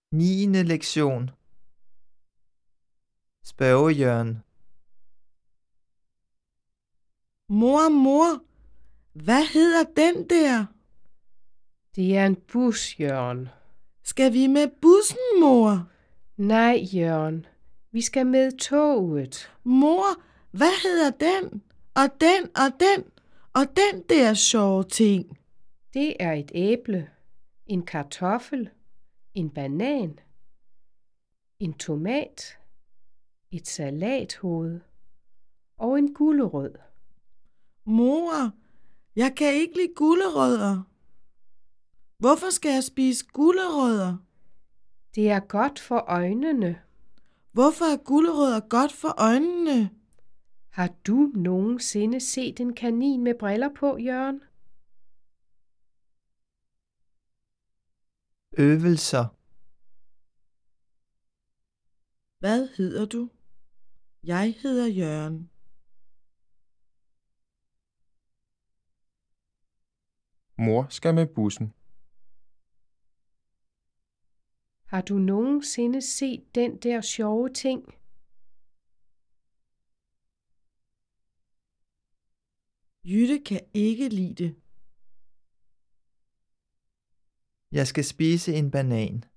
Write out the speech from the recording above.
9. lektion. Spørgejørn. Mor, hvad hedder den der? Det er en bus, Jørgen. Skal vi med bussen, mor? Nej, Jørgen. Vi skal med toget. Mor, hvad hedder den? Og den og den og den der sjove ting? Det er et æble, en kartoffel, en banan, en tomat, et salathoved og en gulerod. Mor, jeg kan ikke lide gulerødder. Hvorfor skal jeg spise gulerødder? Det er godt for øjnene. Hvorfor er gulerødder godt for øjnene? Har du nogensinde set en kanin med briller på, Jørgen? Øvelser. Hvad hedder du? Jeg hedder Jørgen. Mor skal med bussen. Har du nogensinde set den der sjove ting? Jytte kan ikke lide det. Jeg skal spise en banan.